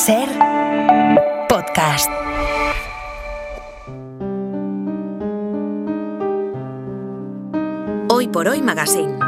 Ser podcast. Hoy por Hoy Magazine.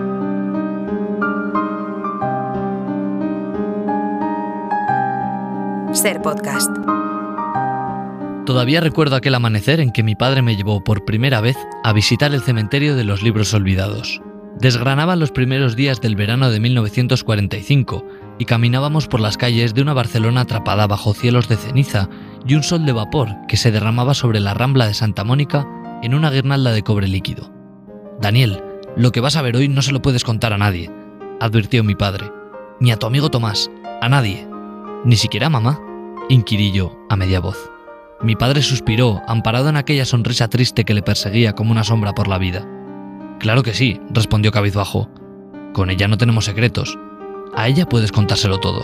Ser podcast. Todavía recuerdo aquel amanecer en que mi padre me llevó por primera vez a visitar el cementerio de los libros olvidados. Desgranaban los primeros días del verano de 1945 y caminábamos por las calles de una Barcelona atrapada bajo cielos de ceniza y un sol de vapor que se derramaba sobre la Rambla de Santa Mónica en una guirnalda de cobre líquido. «Daniel, lo que vas a ver hoy no se lo puedes contar a nadie», advirtió mi padre. «Ni a tu amigo Tomás, a nadie. Ni siquiera a mamá», inquirí yo a media voz. Mi padre suspiró, amparado en aquella sonrisa triste que le perseguía como una sombra por la vida. «Claro que sí», respondió cabizbajo. «Con ella no tenemos secretos. A ella puedes contárselo todo».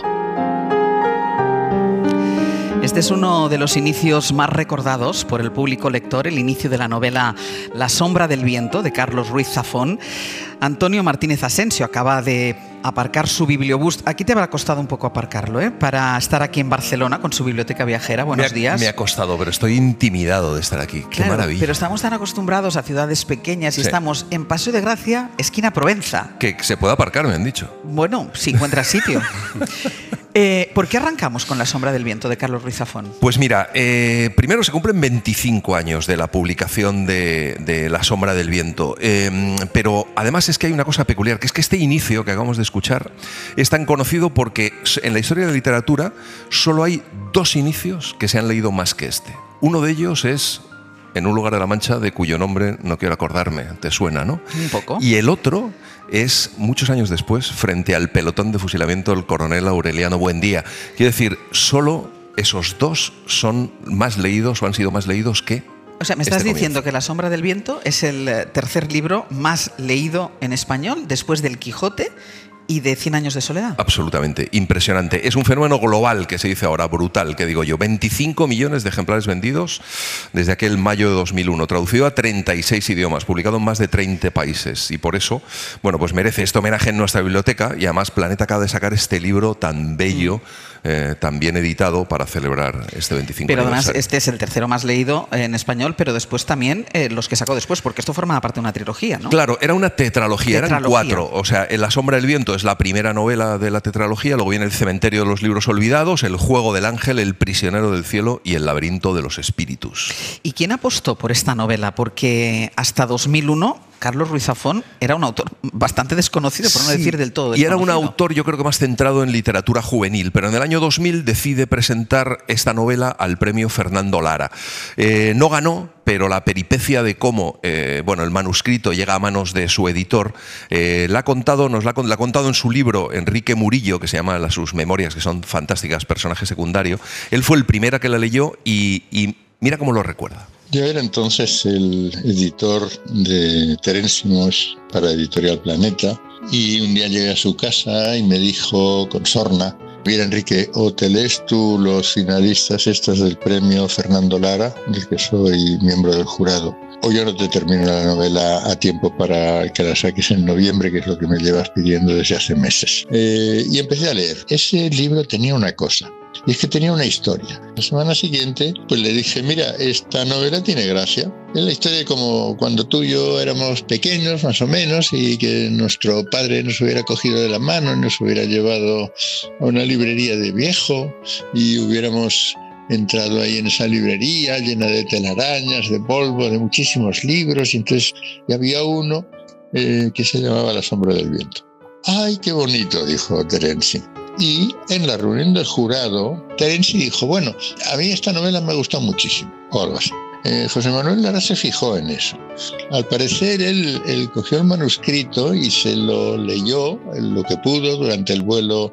Este es uno de los inicios más recordados por el público lector, el inicio de la novela La sombra del viento, de Carlos Ruiz Zafón. Antonio Martínez Asensio acaba de aparcar su bibliobús. Aquí te habrá costado un poco aparcarlo, para estar aquí en Barcelona con su biblioteca viajera. Buenos días. Me ha costado, pero estoy intimidado de estar aquí. Qué maravilla. Pero estamos tan acostumbrados a ciudades pequeñas y estamos en Paseo de Gracia, esquina Provenza. Que se puede aparcar, me han dicho. Bueno, si encuentras sitio. ¿Por qué arrancamos con La sombra del viento de Carlos Ruiz Zafón? Pues mira, primero se cumplen 25 años de la publicación de La sombra del viento, pero además es que hay una cosa peculiar, que es que este inicio que acabamos de escuchar es tan conocido porque en la historia de la literatura solo hay dos inicios que se han leído más que este. Uno de ellos es En un lugar de la Mancha, de cuyo nombre no quiero acordarme. Te suena, ¿no? Un poco. Y el otro es muchos años después, frente al pelotón de fusilamiento del coronel Aureliano Buendía. Quiero decir, solo esos dos son más leídos o han sido más leídos que... O sea, me estás diciendo que La sombra del viento es el tercer libro más leído en español después del Quijote y de 100 años de soledad. Absolutamente, impresionante. Es un fenómeno global que se dice ahora, brutal, que digo yo. 25 millones de ejemplares vendidos desde aquel mayo de 2001, traducido a 36 idiomas, publicado en más de 30 países. Y por eso, bueno, pues merece este homenaje en nuestra biblioteca, y además Planeta acaba de sacar este libro tan bello, tan bien editado para celebrar este 25 Pero además aniversario. este es el tercero más leído en español, pero después también los que sacó después, porque esto forma parte de una trilogía, ¿no? Claro, era una tetralogía, eran 4. O sea, La sombra del viento es la primera novela de la tetralogía, luego viene El cementerio de los libros olvidados, El juego del ángel, El prisionero del cielo y El laberinto de los espíritus. ¿Y quién apostó por esta novela? Porque hasta 2001 Carlos Ruiz Zafón era un autor bastante desconocido, por no decir del todo desconocido. Y era un autor, yo creo que más centrado en literatura juvenil, pero en el año 2000 decide presentar esta novela al premio Fernando Lara. No ganó, pero la peripecia de cómo el manuscrito llega a manos de su editor la ha contado en su libro Enrique Murillo, que se llama Sus memorias, que son fantásticas, personaje secundario. Él fue el primero que la leyó y mira cómo lo recuerda. Yo era entonces el editor de Terensimos para Editorial Planeta, y un día llegué a su casa y me dijo con sorna: mira, Enrique, o te lees tú los finalistas estos del premio Fernando Lara, del que soy miembro del jurado, o yo no te termino la novela a tiempo para que la saques en noviembre, que es lo que me llevas pidiendo desde hace meses. Y empecé a leer. Ese libro tenía una cosa, y es que tenía una historia. La semana siguiente, pues le dije: mira, esta novela tiene gracia. Es la historia de como cuando tú y yo éramos pequeños, más o menos, y que nuestro padre nos hubiera cogido de la mano y nos hubiera llevado a una librería de viejo y hubiéramos entrado ahí en esa librería llena de telarañas, de polvo, de muchísimos libros, y entonces había uno que se llamaba La sombra del viento. ¡Ay, qué bonito!, dijo Terenci. Y en la reunión del jurado, Terenci dijo: bueno, a mí esta novela me ha gustado muchísimo, o algo así. José Manuel Lara se fijó en eso. Al parecer él cogió el manuscrito y se lo leyó lo que pudo durante el vuelo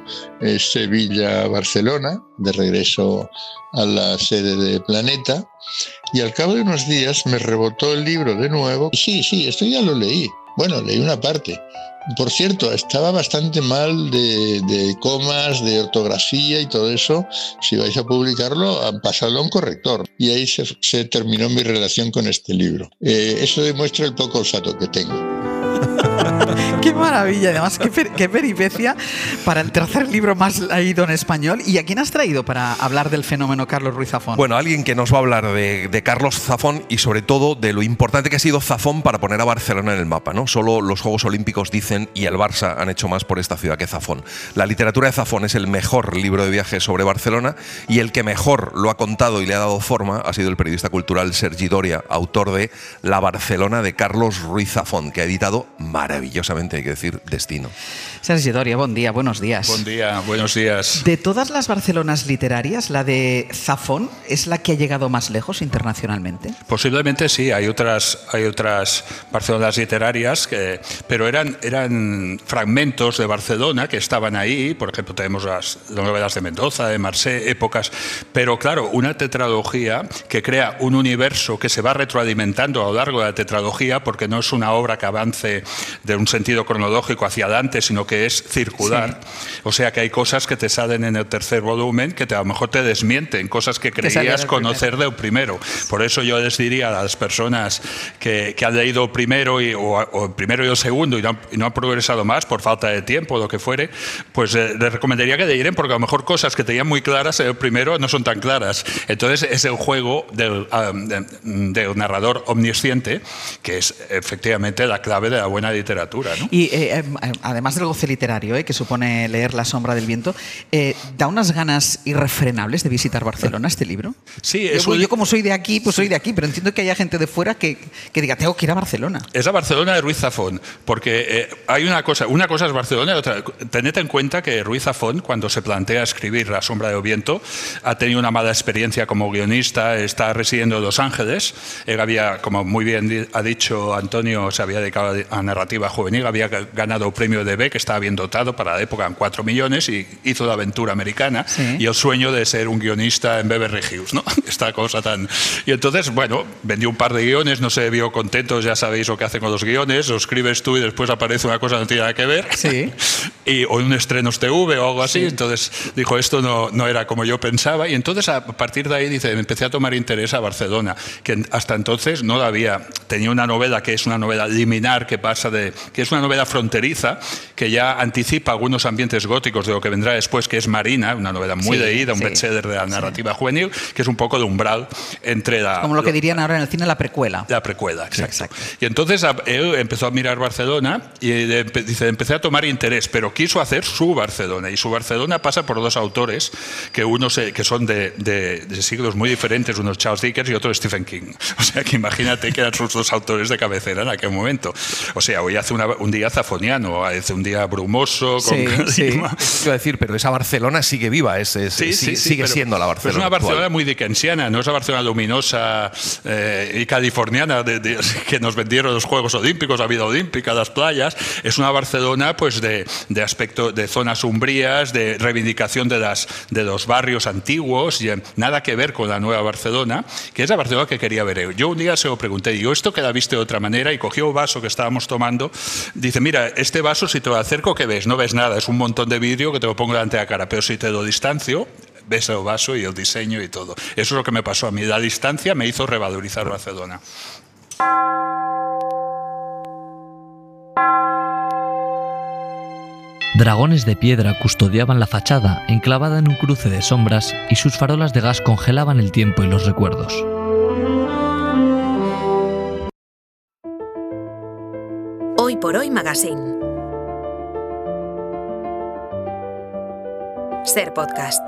Sevilla-Barcelona, de regreso a la sede de Planeta, y al cabo de unos días me rebotó el libro de nuevo. Sí, esto ya lo leí. Bueno, leí una parte. Por cierto, estaba bastante mal de comas, de ortografía y todo eso. Si vais a publicarlo, pasadlo a un corrector. Y ahí se terminó mi relación con este libro. Eso demuestra el poco olfato que tengo. ¡Qué maravilla! Además, qué peripecia para el tercer libro más leído en español. ¿Y a quién has traído para hablar del fenómeno Carlos Ruiz Zafón? Bueno, alguien que nos va a hablar de Carlos Zafón y sobre todo de lo importante que ha sido Zafón para poner a Barcelona en el mapa, ¿no? Solo los Juegos Olímpicos dicen y el Barça han hecho más por esta ciudad que Zafón. La literatura de Zafón es el mejor libro de viajes sobre Barcelona y el que mejor lo ha contado y le ha dado forma ha sido el periodista cultural Sergi Doria, autor de La Barcelona de Carlos Ruiz Zafón, que ha editado maravillosamente, hay que decir, Destino. Sergi Doria, buen día, buenos días. Buen día, buenos días. De todas las Barcelonas literarias, ¿la de Zafón es la que ha llegado más lejos internacionalmente? Posiblemente sí, hay otras Barcelonas literarias, pero eran fragmentos de Barcelona que estaban ahí. Por ejemplo, tenemos las novelas de Mendoza, de Marsé, épocas. Pero claro, una tetralogía que crea un universo que se va retroalimentando a lo largo de la tetralogía, porque no es una obra que avance de un sentido cronológico hacia adelante, sino que es circular. Sí. O sea que hay cosas que te salen en el tercer volumen que a lo mejor te desmienten, cosas que creías conocer del primero. Por eso yo les diría a las personas que han leído el primero o el primero y el segundo y no han progresado más por falta de tiempo o lo que fuere, pues les recomendaría que leyeran, porque a lo mejor cosas que tenían muy claras en el primero no son tan claras. Entonces es el juego del narrador omnisciente, que es efectivamente la clave de la buena literatura, ¿no? Y además del goce literario que supone leer La sombra del viento, ¿da unas ganas irrefrenables de visitar Barcelona este libro? Sí, yo como soy de aquí, pues soy de aquí, pero entiendo que haya gente de fuera que diga, tengo que ir a Barcelona. Es la Barcelona de Ruiz Zafón, porque hay una cosa es Barcelona y otra. Tened en cuenta que Ruiz Zafón, cuando se plantea escribir La sombra del viento, ha tenido una mala experiencia como guionista, está residiendo en Los Ángeles. Él había, como muy bien ha dicho Antonio, se había dedicado a narrativa juvenil, había ganado el premio de B, que estaba bien dotado para la época, en 4 millones, y hizo la aventura americana, sí, y el sueño de ser un guionista en Beverly Hills, ¿no? Esta cosa tan... Y entonces, bueno, vendió un par de guiones, no se vio contento, ya sabéis lo que hacen con los guiones, lo escribes tú y después aparece una cosa que no tiene nada que ver, sí, o un estrenos TV o algo así, sí. Entonces dijo, esto no era como yo pensaba, y entonces a partir de ahí, dice, empecé a tomar interés a Barcelona, que hasta entonces no la había. Tenía una novela que es una novela liminar, que es una novela fronteriza, que ya anticipa algunos ambientes góticos de lo que vendrá después, que es Marina, una novela muy leída, un bestseller de la narrativa juvenil, que es un poco de umbral entre la... Como lo que dirían ahora en el cine, la precuela. La precuela, exacto. Y entonces él empezó a mirar Barcelona y dice, empecé a tomar interés, pero quiso hacer su Barcelona, y su Barcelona pasa por dos autores, que son de siglos muy diferentes, uno es Charles Dickens y otro es Stephen King. O sea que imagínate que eran sus dos autores de cabecera en aquel momento. O sea, hoy hace un día zafoniano, hace un día brumoso. Sí. Iba a decir, pero esa Barcelona sigue viva, sigue siendo la Barcelona. Es una Barcelona actual, muy dickensiana, no es la Barcelona luminosa y californiana que nos vendieron los Juegos Olímpicos, la vida olímpica, las playas. Es una Barcelona pues de aspecto de zonas umbrías, de reivindicación de los barrios antiguos, y nada que ver con la nueva Barcelona, que es la Barcelona que quería ver. Yo un día se lo pregunté, digo, ¿esto que la viste de otra manera? Y cogió el vaso que estábamos tomando, dice, mira, este vaso si te lo acerco, ¿qué ves? No ves nada, es un montón de vidrio que te lo pongo delante de la cara, pero si te lo distancio, ves el vaso y el diseño y todo. Eso es lo que me pasó a mí, la distancia me hizo revalorizar Barcelona. Dragones de piedra custodiaban la fachada enclavada en un cruce de sombras, y sus farolas de gas congelaban el tiempo y los recuerdos. Hoy por Hoy Magazine. Ser Podcast.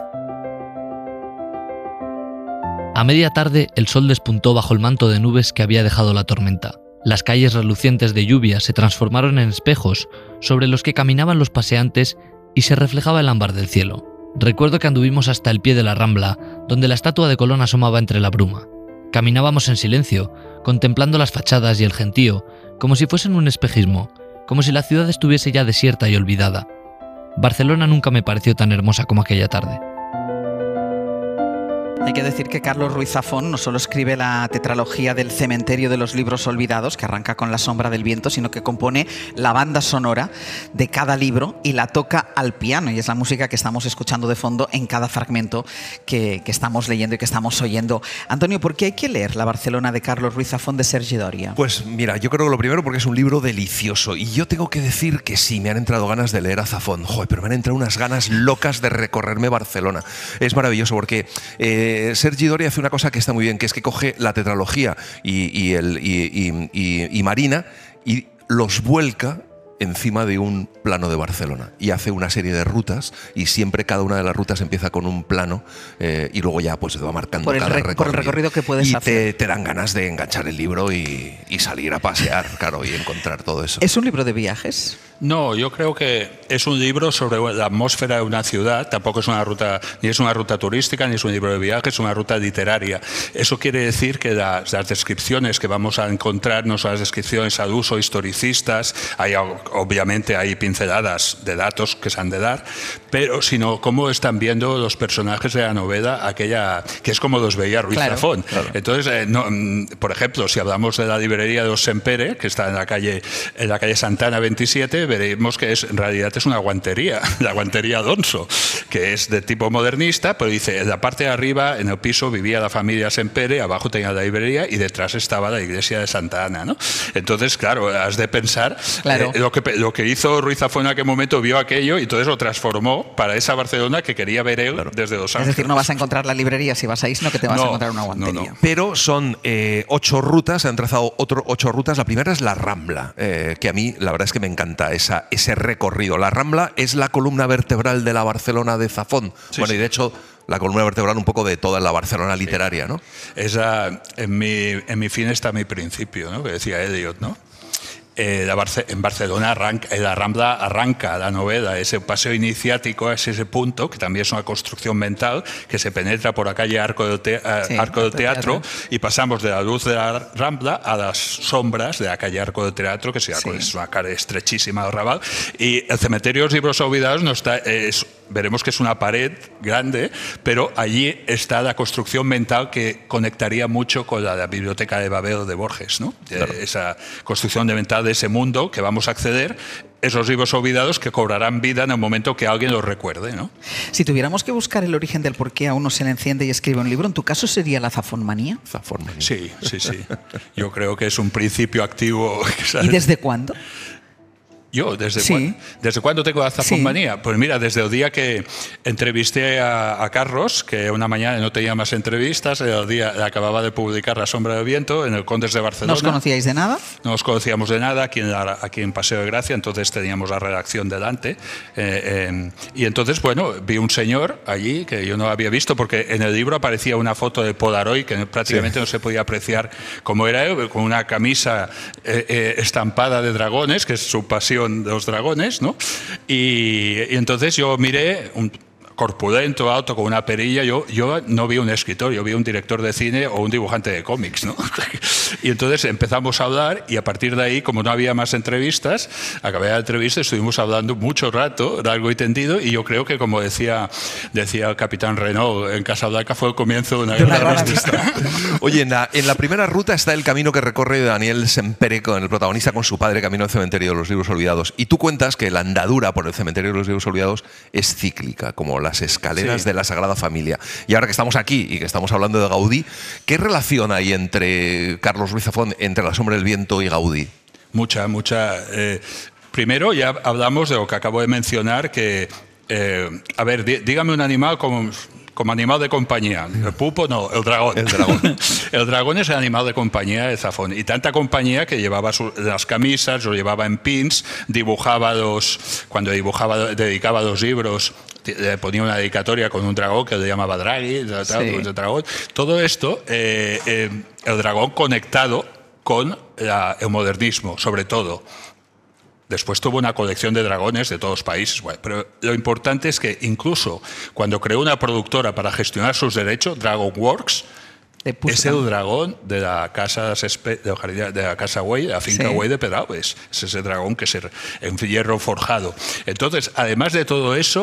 A media tarde, el sol despuntó bajo el manto de nubes que había dejado la tormenta. Las calles relucientes de lluvia se transformaron en espejos sobre los que caminaban los paseantes y se reflejaba el ámbar del cielo. Recuerdo que anduvimos hasta el pie de la Rambla, donde la estatua de Colón asomaba entre la bruma. Caminábamos en silencio, contemplando las fachadas y el gentío, como si fuesen un espejismo, como si la ciudad estuviese ya desierta y olvidada. Barcelona nunca me pareció tan hermosa como aquella tarde. Hay que decir que Carlos Ruiz Zafón no solo escribe la tetralogía del Cementerio de los Libros Olvidados, que arranca con La sombra del viento, sino que compone la banda sonora de cada libro y la toca al piano, y es la música que estamos escuchando de fondo en cada fragmento que estamos leyendo y que estamos oyendo. Antonio, ¿por qué hay que leer La Barcelona de Carlos Ruiz Zafón de Sergi Doria? Pues mira, yo creo que lo primero porque es un libro delicioso, y yo tengo que decir que sí, me han entrado ganas de leer a Zafón. Joder, pero me han entrado unas ganas locas de recorrerme Barcelona. Es maravilloso porque Sergi Doria hace una cosa que está muy bien, que es que coge la tetralogía y Marina y los vuelca encima de un plano de Barcelona y hace una serie de rutas, y siempre cada una de las rutas empieza con un plano y luego ya pues se va marcando cada recorrido. Por el recorrido que puedes hacer. Y te dan ganas de enganchar el libro y salir a pasear, claro, y encontrar todo eso. ¿Es un libro de viajes? No, yo creo que es un libro sobre la atmósfera de una ciudad. Tampoco es una ruta, ni es una ruta turística, ni es un libro de viajes, es una ruta literaria. Eso quiere decir que las descripciones que vamos a encontrar no son las descripciones al uso historicistas, obviamente hay pinceladas de datos que se han de dar, pero sino cómo están viendo los personajes de la novela, aquella que es como los veía Ruiz Zafón. Claro. Entonces, por ejemplo, si hablamos de la librería de los Sempere, que está en la calle Santana 27, veremos que en realidad es una guantería, la guantería Donso, que es de tipo modernista, pero dice, en la parte de arriba, en el piso, vivía la familia Sempere, abajo tenía la librería y detrás estaba la iglesia de Santa Ana, ¿no? Entonces, claro, has de pensar, lo que hizo Ruiz Zafón en aquel momento, vio aquello y entonces lo transformó para esa Barcelona que quería ver él desde Los Ángeles. Es decir, no vas a encontrar la librería si vas ahí, sino que te vas a encontrar una guantería. No. Pero son 8 rutas, se han trazado 8 rutas. La primera es la Rambla, que a mí la verdad es que me encanta ese recorrido. La Rambla es la columna vertebral de la Barcelona de Zafón. Sí, bueno, y de hecho la columna vertebral un poco de toda la Barcelona literaria, ¿no? En mi fin está mi principio, ¿no? Que decía Eliot, ¿no? En Barcelona la Rambla arranca la novela, ese paseo iniciático es ese punto, que también es una construcción mental, que se penetra por la calle Arco del Teatro, y pasamos de la luz de la Rambla a las sombras de la calle Arco del Teatro, que es una calle estrechísima del Raval, y el cementerio de los libros olvidados veremos que es una pared grande, pero allí está la construcción mental que conectaría mucho con la biblioteca de Babel de Borges, ¿no? Claro. Esa construcción mental de ese mundo que vamos a acceder, esos libros olvidados que cobrarán vida en el momento que alguien los recuerde, ¿no? Si tuviéramos que buscar el origen del por qué a uno se le enciende y escribe un libro, ¿en tu caso sería la zafonmanía? Zafonmanía. Sí. Yo creo que es un principio activo. ¿Y desde cuándo? Yo, ¿desde cuándo tengo la zafonmanía? Pues mira, desde el día que entrevisté a Carlos, que una mañana no tenía más entrevistas, el día acababa de publicar La sombra del viento en el Condes de Barcelona. ¿No os conocíais de nada? No nos conocíamos de nada, aquí en Paseo de Gracia, entonces teníamos la redacción delante. Y entonces, bueno, vi un señor allí que yo no había visto, porque en el libro aparecía una foto de Polaroid que prácticamente no se podía apreciar cómo era él, con una camisa estampada de dragones, que es su pasión de los dragones, ¿no? Y entonces yo miré un corpulento, alto, con una perilla. Yo no vi un escritor, yo vi un director de cine o un dibujante de cómics, ¿no? Y entonces empezamos a hablar, y a partir de ahí, como no había más entrevistas, acabé la entrevista, estuvimos hablando mucho rato, largo y tendido, y yo creo que, como decía el capitán Renault en Casablanca, fue el comienzo de una gran amistad. Oye, en la primera ruta está el camino que recorre Daniel Sempere, con el protagonista, con su padre, camino al cementerio de los libros olvidados. Y tú cuentas que la andadura por el cementerio de los libros olvidados es cíclica, como las escaleras de la Sagrada Familia. Y ahora que estamos aquí y que estamos hablando de Gaudí, ¿qué relación hay entre Carlos Ruiz Zafón, entre La sombra del viento y Gaudí? Mucha. Primero ya hablamos de lo que acabo de mencionar, que, a ver, dígame un animal como animal de compañía. El pulpo no, el dragón. El dragón es el animal de compañía de Zafón. Y tanta compañía que llevaba las camisas, lo llevaba en pins, cuando dedicaba los libros, le ponía una dedicatoria con un dragón que le llamaba Draghi, el dragón. Todo esto, el dragón conectado con el modernismo, sobre todo. Después tuvo una colección de dragones de todos los países, bueno, pero lo importante es que incluso cuando creó una productora para gestionar sus derechos, DragonWorks, es el dragón de la casa Güell, la finca Güell de Pedralbes. Es ese dragón que es en hierro forjado. Entonces, además de todo eso,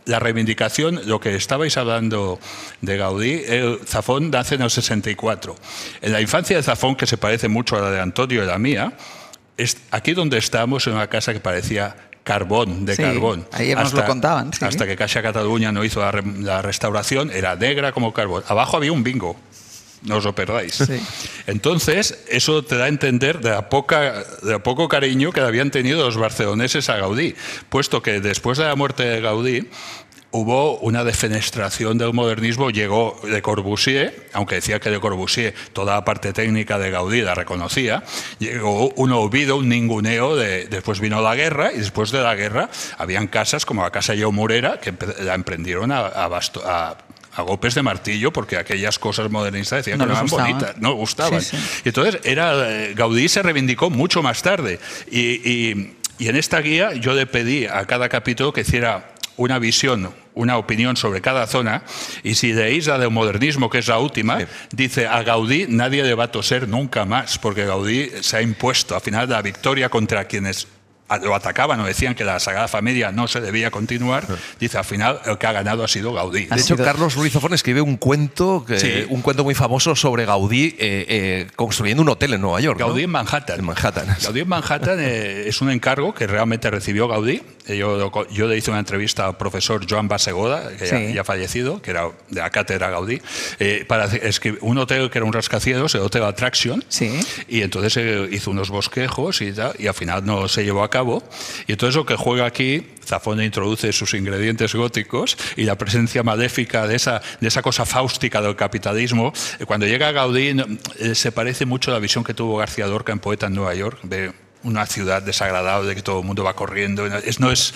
la reivindicación, lo que estabais hablando de Gaudí, Zafón nace en el 64. En la infancia de Zafón, que se parece mucho a la de Antonio y la mía, aquí donde estábamos, en una casa que parecía carbón, de carbón. Ayer nos lo contaban. Sí. Hasta que Caixa Cataluña no hizo la restauración, era negra como carbón. Abajo había un bingo. No os lo perdáis. Sí. Entonces, eso te da a entender de poco cariño que habían tenido los barceloneses a Gaudí, puesto que después de la muerte de Gaudí hubo una defenestración del modernismo, llegó Le Corbusier, aunque decía que Le Corbusier toda la parte técnica de Gaudí la reconocía, llegó un olvido, un ninguneo, después vino la guerra, y después de la guerra habían casas como la Casa Lleó Morera que la emprendieron a golpes de martillo, porque aquellas cosas modernistas decían que no eran bonitas, no gustaban. Sí, sí. Y entonces Gaudí se reivindicó mucho más tarde. Y en esta guía yo le pedí a cada capítulo que hiciera una visión, una opinión sobre cada zona, y si leéis la del modernismo, que es la última, dice: a Gaudí nadie le va a toser nunca más, porque Gaudí se ha impuesto. Al final, la victoria contra quienes lo atacaban o decían que la Sagrada Familia no se debía continuar, dice, al final el que ha ganado ha sido Gaudí. De hecho, Carlos Ruiz Zafón escribe un cuento muy famoso sobre Gaudí construyendo un hotel en Nueva York. Gaudí, ¿no? en Manhattan. En Manhattan. Gaudí en Manhattan es un encargo que realmente recibió Gaudí. Yo le hice una entrevista al profesor Joan Basegoda, que ya ha fallecido, que era de la cátedra Gaudí, para escribir un hotel que era un rascacielos, el Hotel Attraction, y entonces hizo unos bosquejos y tal, y al final no se llevó a cabo. Y entonces lo que juega aquí, Zafón introduce sus ingredientes góticos y la presencia maléfica de esa cosa fáustica del capitalismo. Cuando llega Gaudí se parece mucho a la visión que tuvo García Lorca en Poeta en Nueva York, de una ciudad desagradable, que todo el mundo va corriendo. No es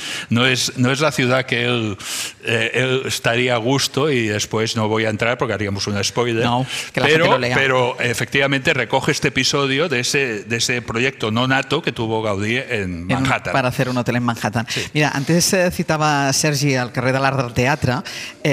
la ciudad que él estaría a gusto, y después no voy a entrar porque haríamos un spoiler. No, que la gente lo lea. Pero efectivamente recoge este episodio de ese proyecto no nato que tuvo Gaudí en Manhattan. Para hacer un hotel en Manhattan. Sí. Mira, antes citava Sergi al carrer de l'Art del Teatre.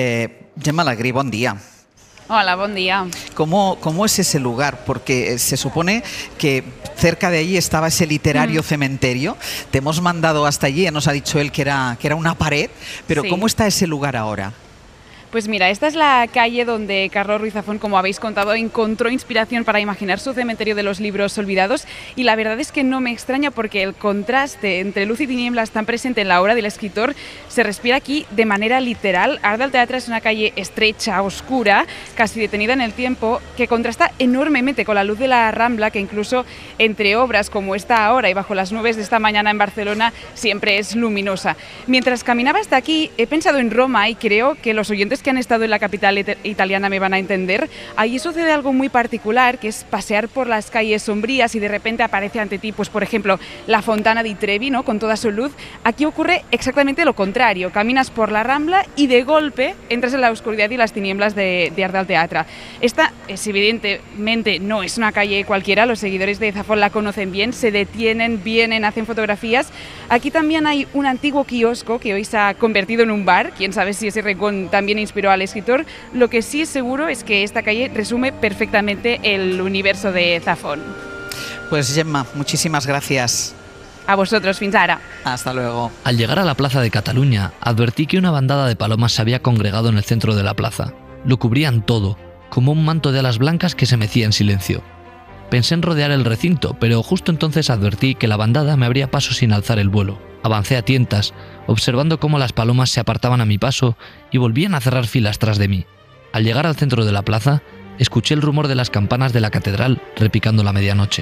Gemma Alegrí, bon día. Hola, buen día. ¿Cómo es ese lugar? Porque se supone que cerca de allí estaba ese literario cementerio. Te hemos mandado hasta allí, ya nos ha dicho él que era una pared, pero ¿cómo está ese lugar ahora? Pues mira, esta es la calle donde Carlos Ruiz Zafón, como habéis contado, encontró inspiración para imaginar su cementerio de los libros olvidados, y la verdad es que no me extraña, porque el contraste entre luz y tinieblas tan presente en la obra del escritor se respira aquí de manera literal. Art del Teatre es una calle estrecha, oscura, casi detenida en el tiempo, que contrasta enormemente con la luz de la Rambla, que incluso entre obras como esta ahora y bajo las nubes de esta mañana en Barcelona siempre es luminosa. Mientras caminaba hasta aquí he pensado en Roma, y creo que los oyentes que han estado en la capital italiana me van a entender. Allí sucede algo muy particular, que es pasear por las calles sombrías y de repente aparece ante ti, pues por ejemplo, la Fontana di Trevi, ¿no?, con toda su luz. Aquí ocurre exactamente lo contrario. Caminas por la Rambla y de golpe entras en la oscuridad y las tinieblas de Art del Teatre. Esta es evidentemente no es una calle cualquiera, los seguidores de Zafón la conocen bien, se detienen, vienen, hacen fotografías. Aquí también hay un antiguo kiosco que hoy se ha convertido en un bar, quién sabe si ese rincón también inspiró al escritor. Lo que sí es seguro es que esta calle resume perfectamente el universo de Zafón. Pues Gemma, muchísimas gracias. A vosotros, fins ara. Hasta luego. Al llegar a la plaza de Cataluña, advertí que una bandada de palomas se había congregado en el centro de la plaza. Lo cubrían todo, como un manto de alas blancas que se mecía en silencio. Pensé en rodear el recinto, pero justo entonces advertí que la bandada me abría paso sin alzar el vuelo. Avancé a tientas, observando cómo las palomas se apartaban a mi paso y volvían a cerrar filas tras de mí. Al llegar al centro de la plaza, escuché el rumor de las campanas de la catedral repicando la medianoche.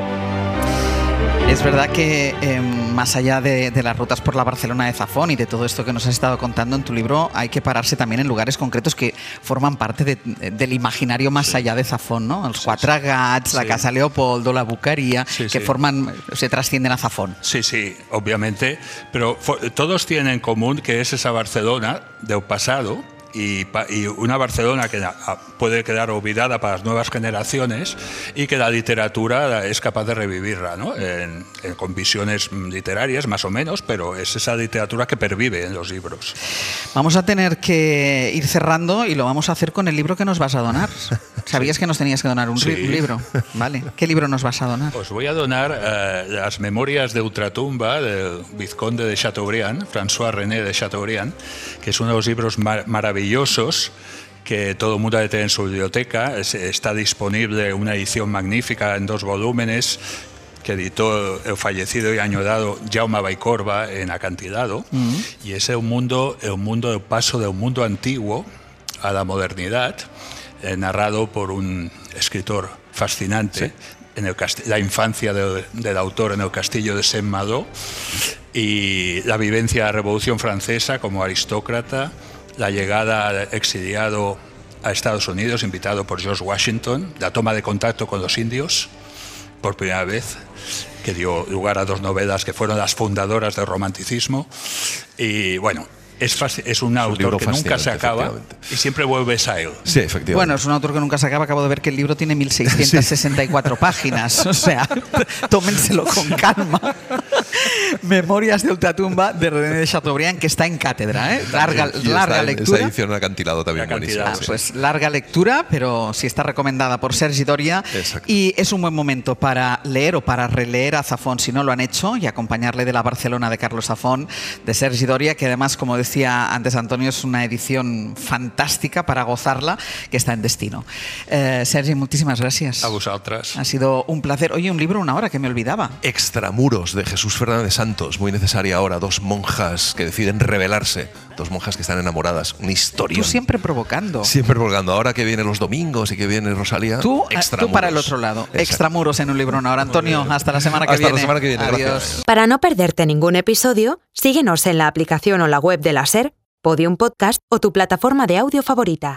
Es verdad que más allá de las rutas por la Barcelona de Zafón y de todo esto que nos has estado contando en tu libro, hay que pararse también en lugares concretos que forman parte del imaginario más allá de Zafón, ¿no? Els Quatre Gats, la Casa Leopoldo, la Bucaría, que se trascienden a Zafón. Sí, obviamente, pero todos tienen en común que es esa Barcelona del pasado, y una Barcelona que puede quedar olvidada para las nuevas generaciones y que la literatura es capaz de revivirla, ¿no? Con visiones literarias más o menos, pero es esa literatura que pervive en los libros. Vamos a tener que ir cerrando y lo vamos a hacer con el libro que nos vas a donar. ¿Sabías que nos tenías que donar un libro? Vale. ¿Qué libro nos vas a donar? Os voy a donar las Memorias de Ultratumba del vizconde de Chateaubriand, François René de Chateaubriand, que es uno de los libros maravillosos que todo el mundo debe tener en su biblioteca. Está disponible una edición magnífica en 2 volúmenes que editó el fallecido y añorado Jaume Vallcorba en Acantilado. Y es el paso del mundo antiguo a la modernidad, narrado por un escritor fascinante. ¿Sí? La infancia del autor en el castillo de Saint-Malo y la vivencia de la Revolución Francesa como aristócrata, la llegada al exiliado a Estados Unidos, invitado por George Washington, la toma de contacto con los indios por primera vez, que dio lugar a 2 novelas que fueron las fundadoras del romanticismo. Y bueno, es un autor que nunca se acaba y siempre vuelves a él. Sí, efectivamente. Bueno, es un autor que nunca se acaba. Acabo de ver que el libro tiene 1664 páginas. O sea, tómenselo con calma. Memorias de Ultratumba de René de Chateaubriand, que está en cátedra, ¿eh? Larga lectura. Esa edición en Acantilado también buenísima. Pues larga lectura, pero sí está recomendada por Sergi Doria. Exacto. Y es un buen momento para leer o para releer a Zafón, si no lo han hecho, y acompañarle de la Barcelona de Carlos Zafón, de Sergi Doria, que además, como decía antes Antonio, es una edición fantástica para gozarla, que está en Destino. Sergi, muchísimas gracias. A vosotras. Ha sido un placer. Oye, un libro, una hora, que me olvidaba. Extramuros, de Jesús Fernández Santos, muy necesaria ahora. 2 monjas que deciden rebelarse, 2 monjas que están enamoradas. Una historia. Tú siempre provocando. Siempre provocando. Ahora que vienen los domingos y que viene Rosalía. Tú para el otro lado. Exacto. Extramuros en un libro, una hora. Antonio, hasta la semana que viene. Hasta la semana que viene. Adiós. Gracias. Para no perderte ningún episodio, síguenos en la aplicación o la web de la SER, Podium Podcast o tu plataforma de audio favorita.